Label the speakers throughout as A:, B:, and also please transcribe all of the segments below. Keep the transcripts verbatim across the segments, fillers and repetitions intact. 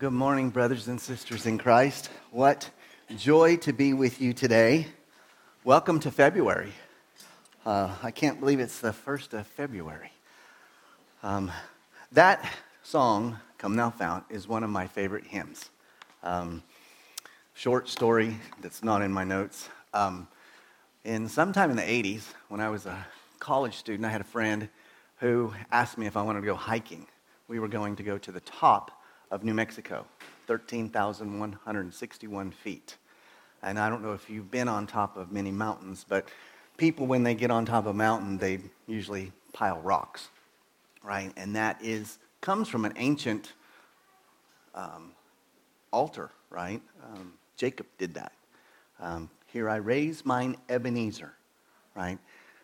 A: Good morning, brothers and sisters in Christ. What joy to be with you today. Welcome to February. Uh, I can't believe it's the first of February. Um, that song, Come Thou Fount, is one of my favorite hymns. Um, short story that's not in my notes. Um, in sometime in the eighties, when I was a college student, I had a friend who asked me if I wanted to go hiking. We were going to go to the top of New Mexico, thirteen thousand one hundred sixty-one feet. And I don't know if you've been on top of many mountains, but people, when they get on top of a mountain, they usually pile rocks, right? And that is comes from an ancient um, altar, right? Um, Jacob did that. Um, Here I raise mine Ebenezer, right?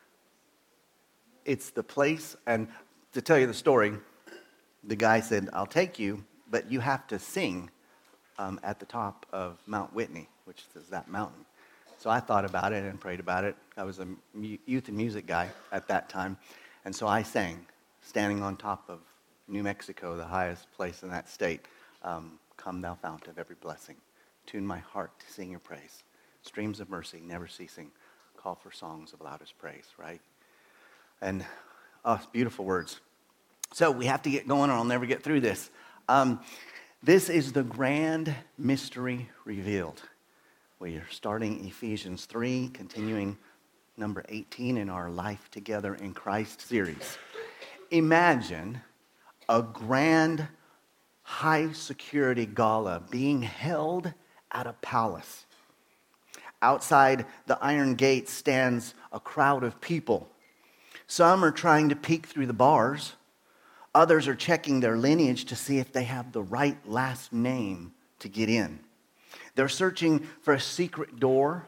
A: It's the place, and to tell you the story, the guy said, I'll take you, but you have to sing um, at the top of Mount Whitney, which is that mountain. So I thought about it and prayed about it. I was a mu- youth and music guy at that time. And so I sang, standing on top of New Mexico, the highest place in that state. Um, Come thou fount of every blessing. Tune my heart to sing your praise. Streams of mercy never ceasing. Call for songs of loudest praise, right? And, oh, beautiful words. So we have to get going or I'll never get through this. Um, this is the grand mystery revealed. We are starting Ephesians three, continuing number eighteen in our Life Together in Christ series. Imagine a grand high security gala being held at a palace. Outside the iron gate stands a crowd of people. Some are trying to peek through the bars. Others are checking their lineage to see if they have the right last name to get in. They're searching for a secret door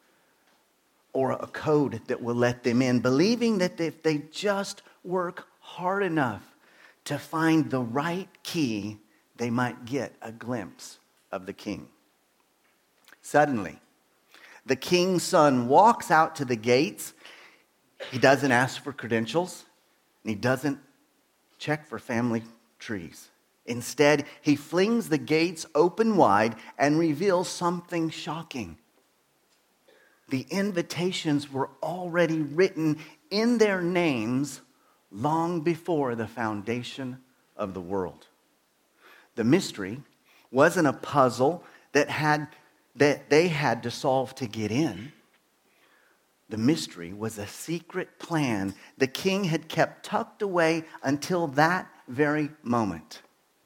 A: or a code that will let them in, believing that if they just work hard enough to find the right key, they might get a glimpse of the king. Suddenly, the king's son walks out to the gates. He doesn't ask for credentials, and he doesn't check for family trees. Instead, he flings the gates open wide and reveals something shocking. The invitations were already written in their names long before the foundation of the world. The mystery wasn't a puzzle that had that they had to solve to get in. The mystery was a secret plan the king had kept tucked away until that very moment.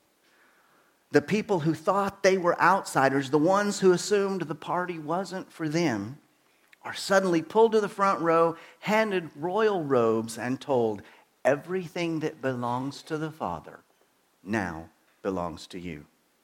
A: The people who thought they were outsiders, the ones who assumed the party wasn't for them, are suddenly pulled to the front row, handed royal robes, and told, everything that belongs to the Father now belongs to you.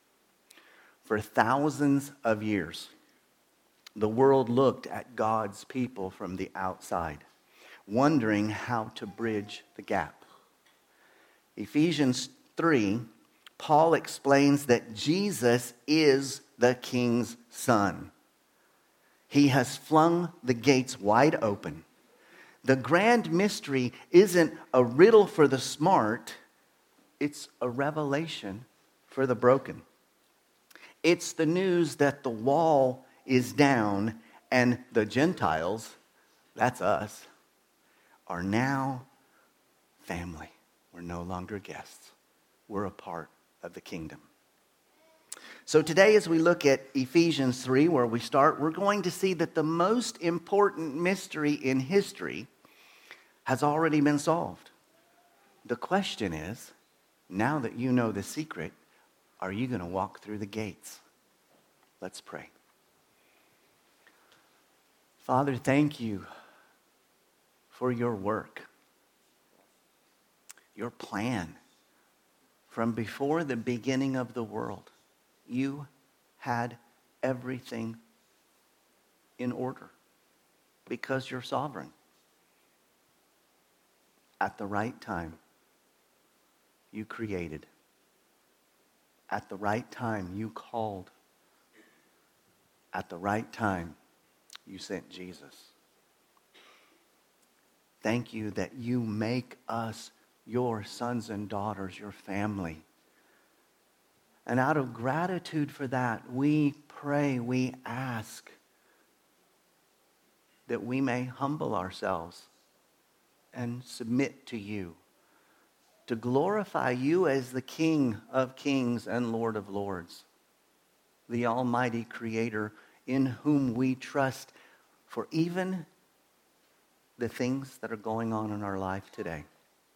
A: For thousands of years, the world looked at God's people from the outside, wondering how to bridge the gap. Ephesians three, Paul explains that Jesus is the King's Son. He has flung the gates wide open. The grand mystery isn't a riddle for the smart, it's a revelation for the broken. It's the news that the wall is down, and the Gentiles, that's us, are now family. We're no longer guests. We're a part of the kingdom. So today, as we look at Ephesians three, where we start, we're going to see that the most important mystery in history has already been solved. The question is, now that you know the secret, are you going to walk through the gates? Let's pray. Father, thank you for your work, your plan. From before the beginning of the world, you had everything in order because you're sovereign. At the right time, you created. At the right time, you called. At the right time, you sent Jesus. Thank you that you make us your sons and daughters, your family. And out of gratitude for that, we pray, we ask that we may humble ourselves and submit to you, to glorify you as the King of kings and Lord of lords, the Almighty Creator in whom we trust for even the things that are going on in our life today.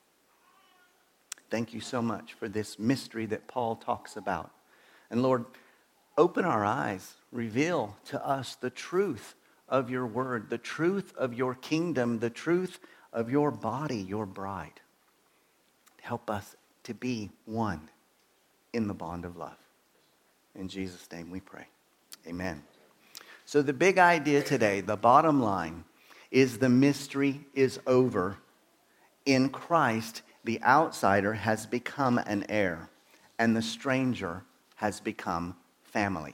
A: Thank you so much for this mystery that Paul talks about. And Lord, open our eyes, reveal to us the truth of your word, the truth of your kingdom, the truth of your body, your bride. Help us to be one in the bond of love. In Jesus' name we pray. Amen. So the big idea today, the bottom line, is the mystery is over. In Christ, the outsider has become an heir, and the stranger has become family.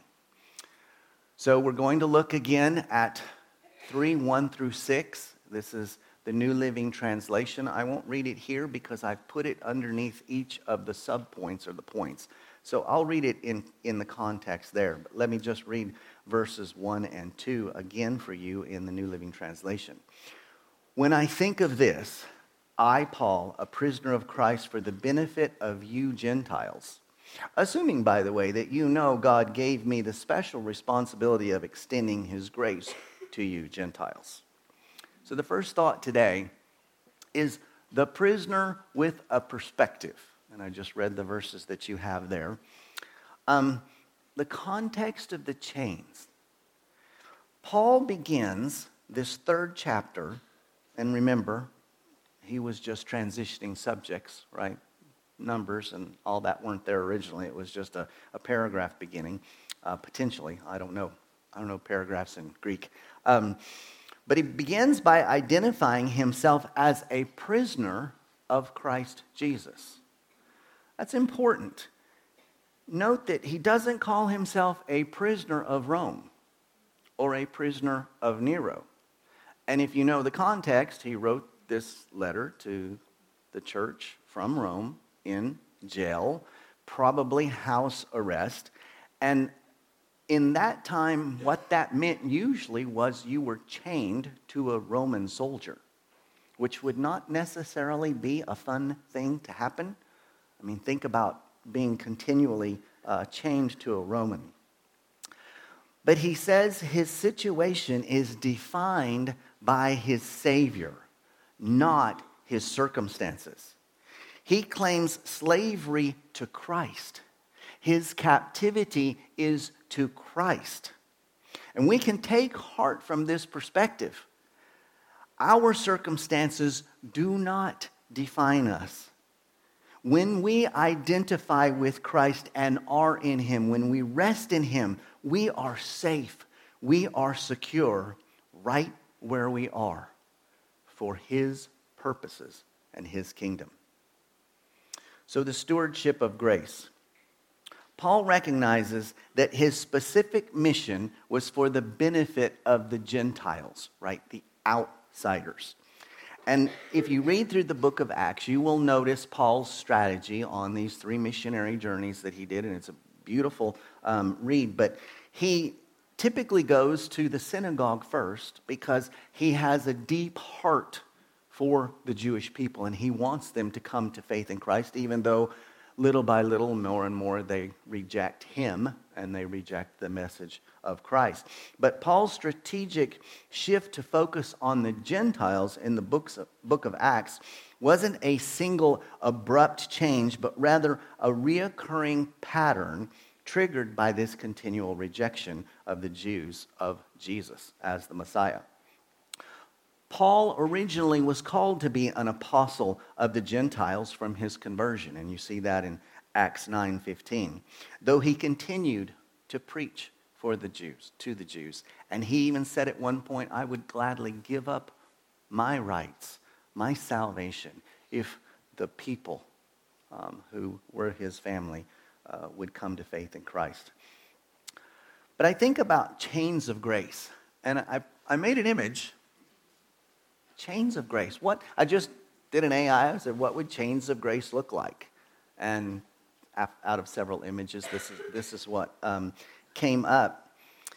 A: So we're going to look again at three, one through six. This is the New Living Translation. I won't read it here because I've put it underneath each of the subpoints or the points. So I'll read it in, in the context there. But let me just read verses one and two again for you in the New Living Translation. When I think of this, I, Paul, a prisoner of Christ for the benefit of you Gentiles, assuming, by the way, that you know God gave me the special responsibility of extending his grace to you Gentiles. So the first thought today is the prisoner with a perspective. And I just read the verses that you have there. Um, the context of the chains. Paul begins this third chapter, and remember, he was just transitioning subjects, right? Numbers and all that weren't there originally. It was just a, a paragraph beginning, uh, potentially. I don't know. I don't know paragraphs in Greek. Um, but he begins by identifying himself as a prisoner of Christ Jesus. That's important. Note that he doesn't call himself a prisoner of Rome or a prisoner of Nero. And if you know the context, he wrote this letter to the church from Rome in jail, probably house arrest. And in that time, what that meant usually was you were chained to a Roman soldier, which would not necessarily be a fun thing to happen. I mean, think about being continually uh, chained to a Roman. But he says his situation is defined by his Savior, not his circumstances. He claims slavery to Christ. His captivity is to Christ. And we can take heart from this perspective. Our circumstances do not define us. When we identify with Christ and are in him, when we rest in him, we are safe, we are secure right where we are for his purposes and his kingdom. So the stewardship of grace. Paul recognizes that his specific mission was for the benefit of the Gentiles, right? The outsiders. And if you read through the book of Acts, you will notice Paul's strategy on these three missionary journeys that he did, and it's a beautiful um, read. But he typically goes to the synagogue first because he has a deep heart for the Jewish people, and he wants them to come to faith in Christ, even though little by little, more and more, they reject him and they reject the message of Christ. But Paul's strategic shift to focus on the Gentiles in the books of, book of Acts wasn't a single abrupt change, but rather a reoccurring pattern triggered by this continual rejection of the Jews of Jesus as the Messiah. Paul originally was called to be an apostle of the Gentiles from his conversion, and you see that in Acts nine fifteen. Though he continued to preach for the Jews, to the Jews, and he even said at one point, I would gladly give up my rights, my salvation, if the people um, who were his family uh, would come to faith in Christ. But I think about chains of grace, and I, I made an image. Chains of grace. What? I just did an A I. I said, what would chains of grace look like? And out of several images. This is, this is what um, came up.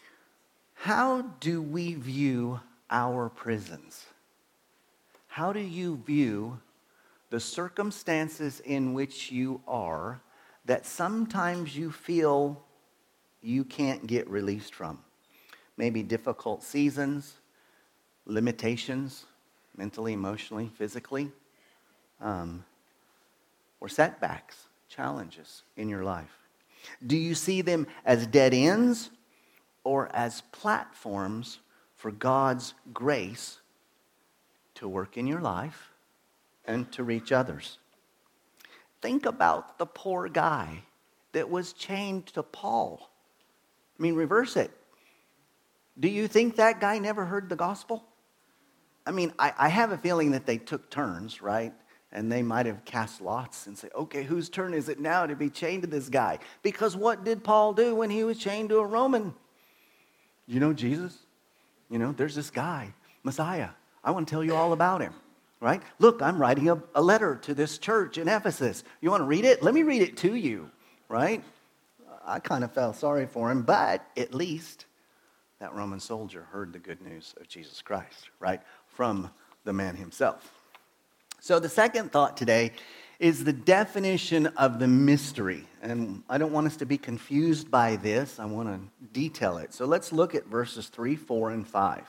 A: How do we view our prisons? How do you view the circumstances in which you are that sometimes you feel you can't get released from? Maybe difficult seasons, limitations, mentally, emotionally, physically, um, or setbacks, challenges in your life. Do you see them as dead ends or as platforms for God's grace to work in your life and to reach others? Think about the poor guy that was chained to Paul. I mean, reverse it. Do you think that guy never heard the gospel? I mean, I, I have a feeling that they took turns, right? And they might have cast lots and say, okay, whose turn is it now to be chained to this guy? Because what did Paul do when he was chained to a Roman? You know Jesus? You know, there's this guy, Messiah. I want to tell you all about him, right? Look, I'm writing a, a letter to this church in Ephesus. You want to read it? Let me read it to you, right? I kind of felt sorry for him, but at least that Roman soldier heard the good news of Jesus Christ, right? From the man himself. So the second thought today is the definition of the mystery. And I don't want us to be confused by this. I want to detail it. So let's look at verses three, four, and five.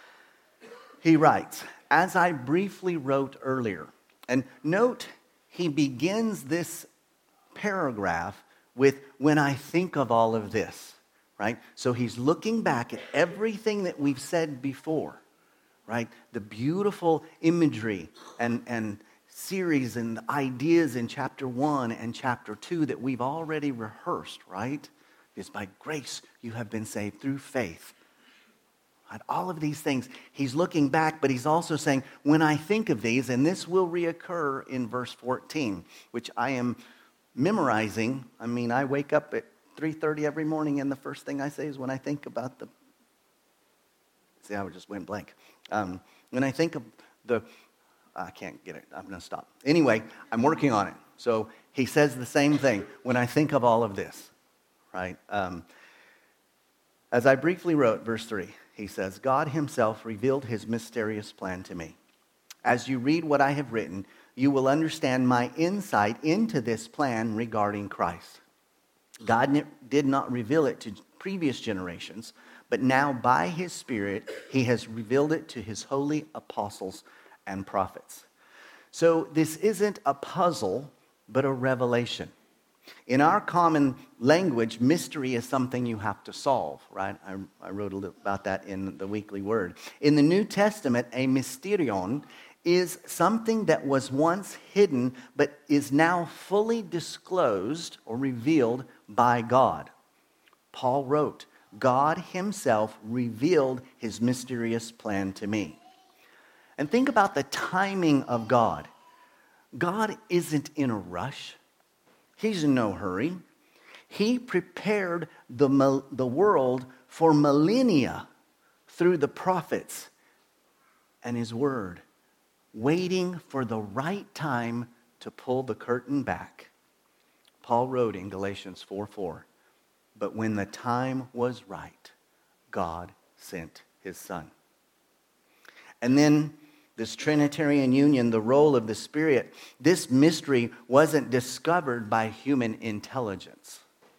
A: He writes, as I briefly wrote earlier. And note, he begins this paragraph with, when I think of all of this, right? So he's looking back at everything that we've said before, right? The beautiful imagery and, and series and ideas in chapter one and chapter two that we've already rehearsed, right? It's by grace you have been saved through faith. Right? All of these things, he's looking back, but he's also saying, when I think of these, and this will reoccur in verse fourteen, which I am memorizing. I mean, I wake up at three thirty every morning, and the first thing I say is when I think about the... See, I just went blank. Um, when I think of the... I can't get it. I'm going to stop. Anyway, I'm working on it. So he says the same thing. When I think of all of this, right? Um, as I briefly wrote, verse three, he says, God himself revealed his mysterious plan to me. As you read what I have written, you will understand my insight into this plan regarding Christ. God did not reveal it to previous generations, but now by his Spirit, he has revealed it to his holy apostles and prophets. So this isn't a puzzle, but a revelation. In our common language, mystery is something you have to solve, right? I, I wrote a little about that in the Weekly Word. In the New Testament, a mysterion is something that was once hidden, but is now fully disclosed or revealed by God. Paul wrote, God himself revealed his mysterious plan to me. And think about the timing of God. God isn't in a rush. He's in no hurry. He prepared the, the world for millennia through the prophets and his word, waiting for the right time to pull the curtain back. Paul wrote in Galatians four four, but when the time was right, God sent his Son. And then this Trinitarian union, the role of the Spirit, this mystery wasn't discovered by human intelligence.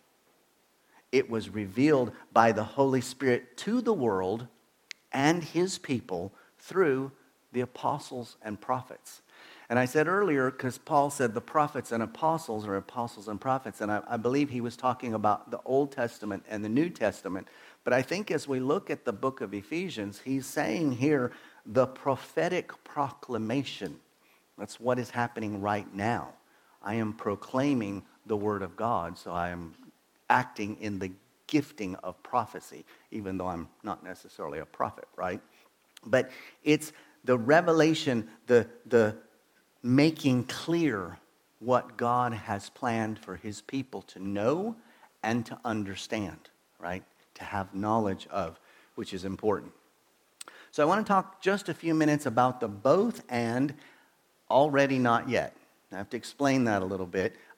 A: It was revealed by the Holy Spirit to the world and his people through the apostles and prophets. And I said earlier, because Paul said the prophets and apostles are apostles and prophets, and I, I believe he was talking about the Old Testament and the New Testament. But I think as we look at the book of Ephesians, he's saying here the prophetic proclamation. That's what is happening right now. I am proclaiming the word of God, so I am acting in the gifting of prophecy, even though I'm not necessarily a prophet, right? But it's the revelation, the, the making clear what God has planned for his people to know and to understand, right? To have knowledge of, which is important. So I want to talk just a few minutes about the both and already not yet. I have to explain that a little bit.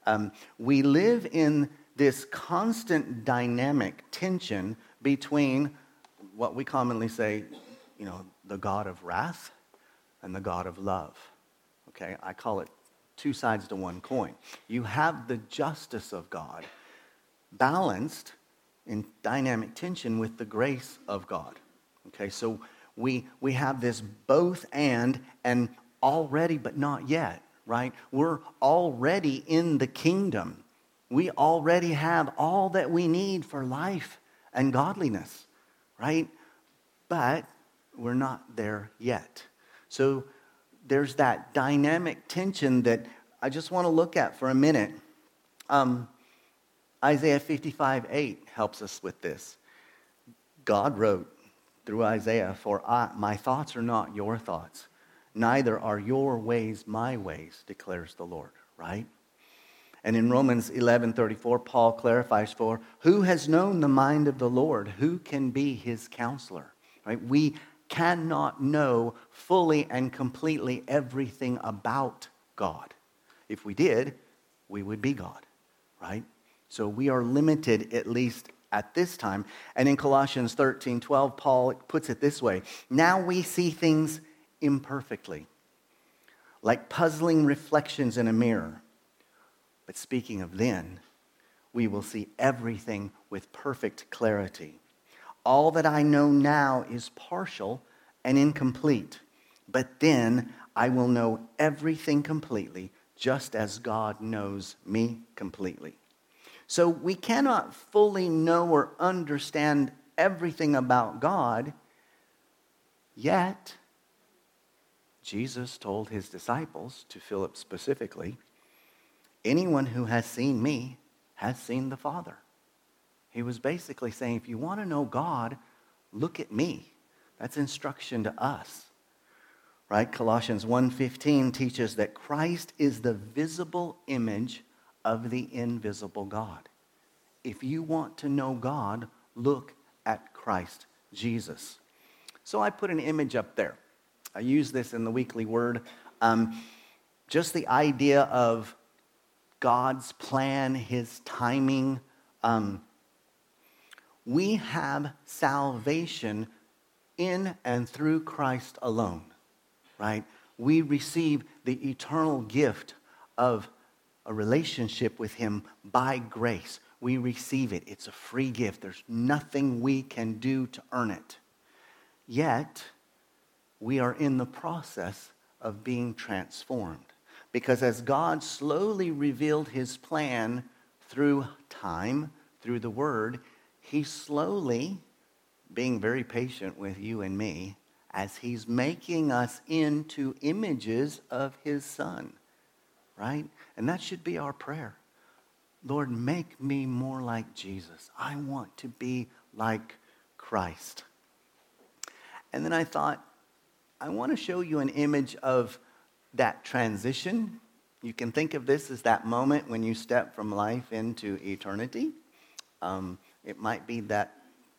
A: Um, we live in this constant dynamic tension between what we commonly say, you know, the God of wrath and the God of love. Okay, I call it two sides to one coin. You have the justice of God balanced in dynamic tension with the grace of God. Okay, so we we have this both and, and already but not yet, right? We're already in the kingdom. We already have all that we need for life and godliness, right? But we're not there yet. So there's that dynamic tension that I just want to look at for a minute. Um, Isaiah fifty-five eight helps us with this. God wrote through Isaiah, "For I, my thoughts are not your thoughts, neither are your ways my ways, declares the Lord," right? And in Romans eleven thirty-four, Paul clarifies, "For who has known the mind of the Lord? Who can be his counselor?" Right? We cannot know fully and completely everything about God. If we did, we would be God, right? So we are limited, at least at this time. And in Colossians thirteen twelve, Paul puts it this way: "Now we see things imperfectly, like puzzling reflections in a mirror. But speaking of then, we will see everything with perfect clarity. All that I know now is partial and incomplete, but then I will know everything completely, just as God knows me completely." So we cannot fully know or understand everything about God, yet Jesus told his disciples, to Philip specifically, "Anyone who has seen me has seen the Father." He was basically saying, if you want to know God, look at me. That's instruction to us, right? Colossians one fifteen teaches that Christ is the visible image of the invisible God. If you want to know God, look at Christ Jesus. So I put an image up there. I use this in the weekly word. Um, just the idea of God's plan, his timing. Um, we have salvation in and through Christ alone, right? We receive the eternal gift of a relationship with him by grace. We receive it. It's a free gift. There's nothing we can do to earn it. Yet, we are in the process of being transformed. Because as God slowly revealed his plan through time, through the word, he's slowly being very patient with you and me as he's making us into images of his Son, right? And that should be our prayer. Lord, make me more like Jesus. I want to be like Christ. And then I thought, I want to show you an image of that transition. You can think of this as that moment when you step from life into eternity. Um, it might be that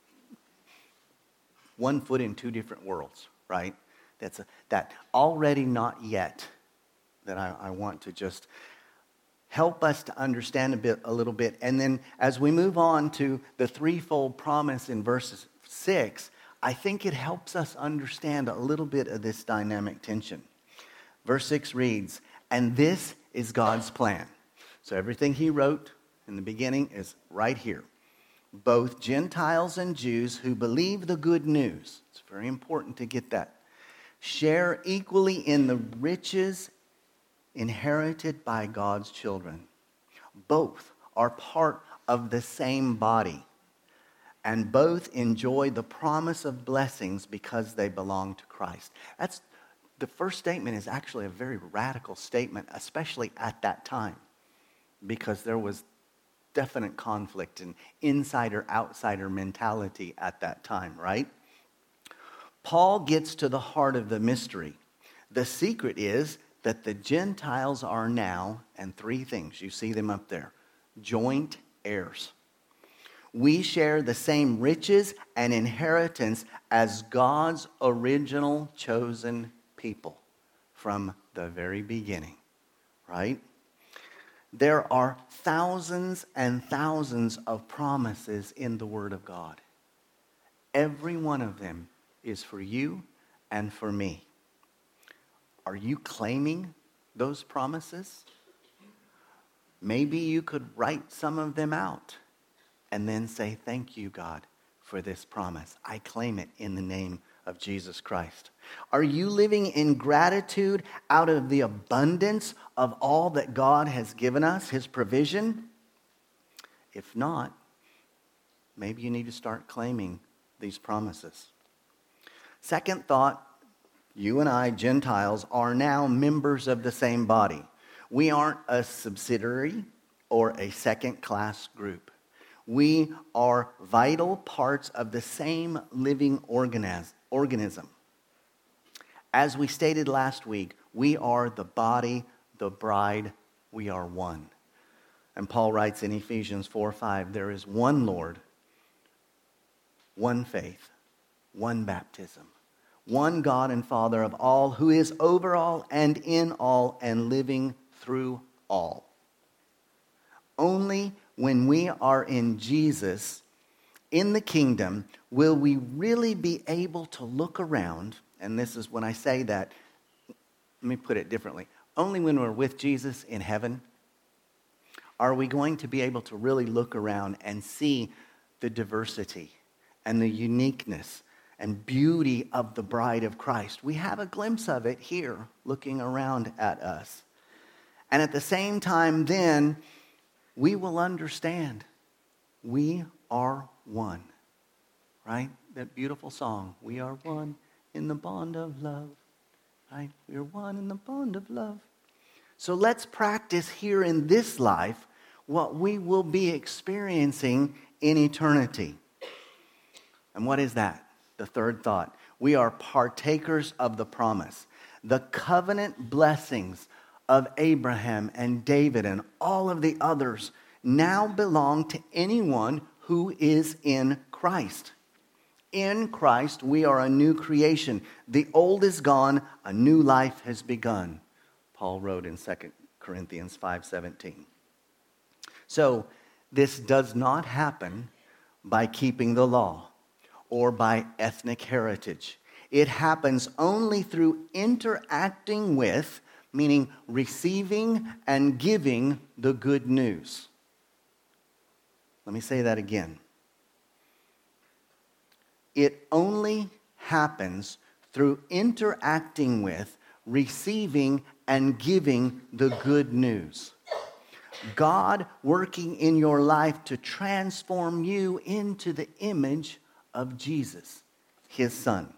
A: one foot in two different worlds, right? That's a, that already not yet that I, I want to just help us to understand a bit, a little bit. And then as we move on to the threefold promise in verse six, I think it helps us understand a little bit of this dynamic tension. Verse six reads, "And this is God's plan." So everything he wrote in the beginning is right here. "Both Gentiles and Jews who believe the good news," it's very important to get that, "share equally in the riches inherited by God's children. Both are part of the same body, and both enjoy the promise of blessings because they belong to Christ." That's the first statement is actually a very radical statement, especially at that time, because there was definite conflict and insider-outsider mentality at that time, right? Paul gets to the heart of the mystery. The secret is that the Gentiles are now, and three things, you see them up there, joint heirs. We share the same riches and inheritance as God's original chosen people from the very beginning, right? There are thousands and thousands of promises in the Word of God. Every one of them is for you and for me. Are you claiming those promises? Maybe you could write some of them out and then say, thank you, God, for this promise. I claim it in the name of Jesus Christ. Are you living in gratitude out of the abundance of all that God has given us, His provision? If not, maybe you need to start claiming these promises. Second thought, you and I, Gentiles, are now members of the same body. We aren't a subsidiary or a second-class group. We are vital parts of the same living organis- organism. As we stated last week, we are the body, the bride, we are one. And Paul writes in Ephesians four five, there is one Lord, one faith, one baptism, one God and Father of all, who is over all and in all and living through all. Only when we are in Jesus, in the kingdom, will we really be able to look around, and this is when I say that, let me put it differently. Only when we're with Jesus in heaven are we going to be able to really look around and see the diversity and the uniqueness and beauty of the bride of Christ. We have a glimpse of it here, looking around at us. And at the same time, then, we will understand we are one, right? That beautiful song, we are one in the bond of love, right? We are one in the bond of love. So let's practice here in this life what we will be experiencing in eternity. And what is that? The third thought. We are partakers of the promise. The covenant blessings of Abraham and David and all of the others now belong to anyone who is in Christ. In Christ, we are a new creation. The old is gone, a new life has begun. Paul wrote in Second Corinthians five seventeen. So, this does not happen by keeping the law or by ethnic heritage. It happens only through interacting with, meaning receiving and giving the good news. Let me say that again. It only happens through interacting with, receiving, and giving the good news. God working in your life to transform you into the image of Jesus, His Son.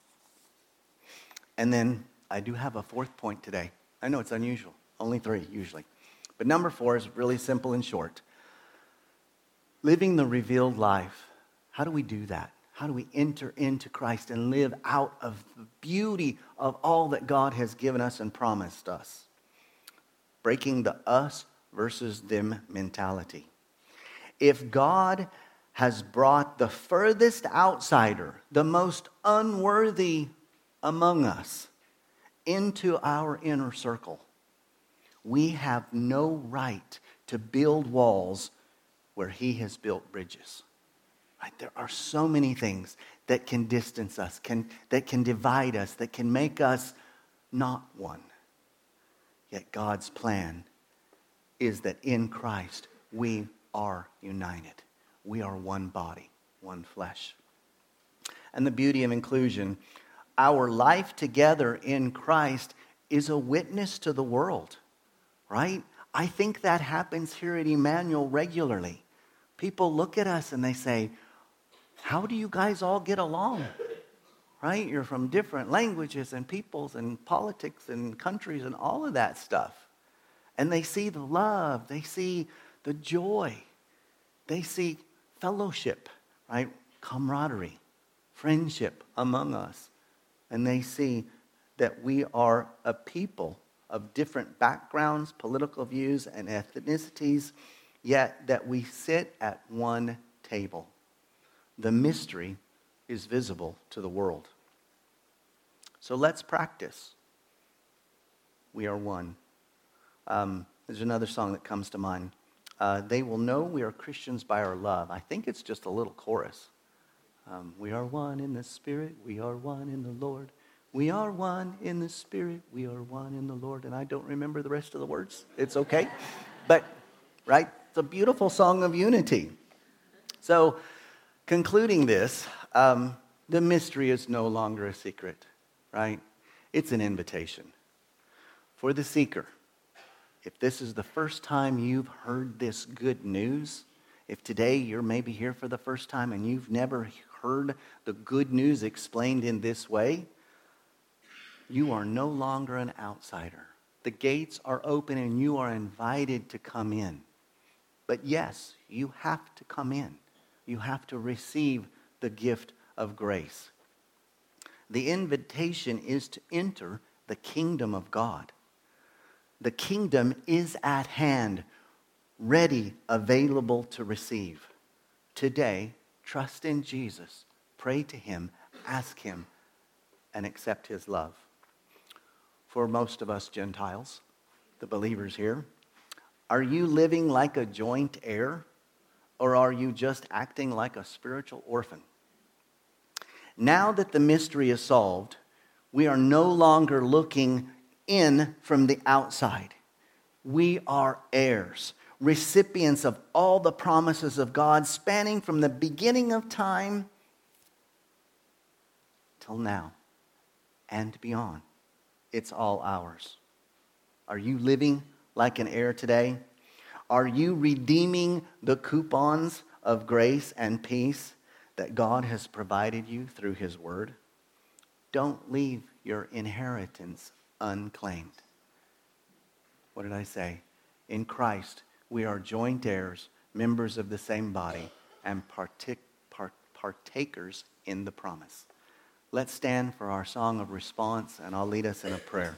A: And then I do have a fourth point today. I know it's unusual. Only three, usually. But number four is really simple and short. Living the revealed life. How do we do that? How do we enter into Christ and live out of the beauty of all that God has given us and promised us? Breaking the us versus them mentality. If God has brought the furthest outsider, the most unworthy among us, into our inner circle, we have no right to build walls where He has built bridges. Right? There are so many things that can distance us, can, that can divide us, that can make us not one. Yet God's plan is that in Christ we are united. We are one body, one flesh. And the beauty of inclusion, our life together in Christ is a witness to the world, right? I think that happens here at Emmanuel regularly. People look at us and they say, how do you guys all get along? Right? You're from different languages and peoples and politics and countries and all of that stuff. And they see the love, they see the joy, they see fellowship, right? Camaraderie, friendship among us. And they see that we are a people of different backgrounds, political views, and ethnicities, yet that we sit at one table. The mystery is visible to the world. So let's practice. We are one. Um, There's another song that comes to mind. Uh, they will know we are Christians by our love. I think it's just a little chorus. Um, we are one in the Spirit. We are one in the Lord. We are one in the Spirit. We are one in the Lord. And I don't remember the rest of the words. It's okay. But, right, it's a beautiful song of unity. So, concluding this, um, the mystery is no longer a secret, right? It's an invitation for the seeker. If this is the first time you've heard this good news, if today you're maybe here for the first time and you've never heard the good news explained in this way, you are no longer an outsider. The gates are open and you are invited to come in. But yes, you have to come in. You have to receive the gift of grace. The invitation is to enter the kingdom of God. The kingdom is at hand, ready, available to receive. Today, trust in Jesus, pray to him, ask him, and accept his love. For most of us Gentiles, the believers here, are you living like a joint heir, or are you just acting like a spiritual orphan? Now that the mystery is solved, we are no longer looking in from the outside. We are heirs, recipients of all the promises of God, spanning from the beginning of time till now and beyond. It's all ours. Are you living like an heir today? Are you redeeming the coupons of grace and peace that God has provided you through his word? Don't leave your inheritance unclaimed. What did I say? In Christ, we are joint heirs, members of the same body, and partic- part- partakers in the promise. Let's stand for our song of response, and I'll lead us in a prayer.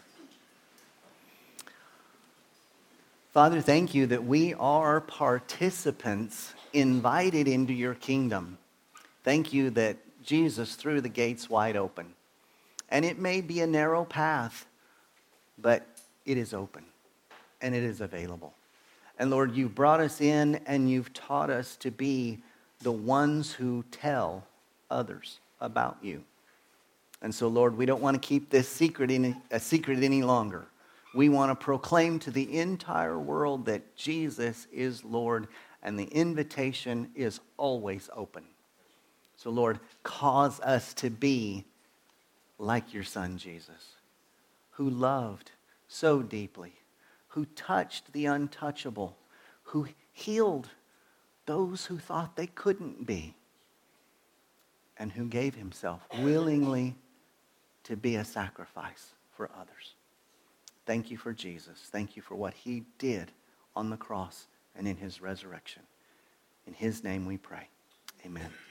A: Father, thank you that we are participants invited into your kingdom. Thank you that Jesus threw the gates wide open. And it may be a narrow path, but it is open and it is available. And Lord, you've brought us in and you've taught us to be the ones who tell others about you. And so, Lord, we don't want to keep this secret in, a secret any longer. We want to proclaim to the entire world that Jesus is Lord, and the invitation is always open. So, Lord, cause us to be like your Son, Jesus, who loved so deeply, who touched the untouchable, who healed those who thought they couldn't be, and who gave himself willingly to be a sacrifice for others. Thank you for Jesus. Thank you for what he did on the cross and in his resurrection. In his name we pray. Amen.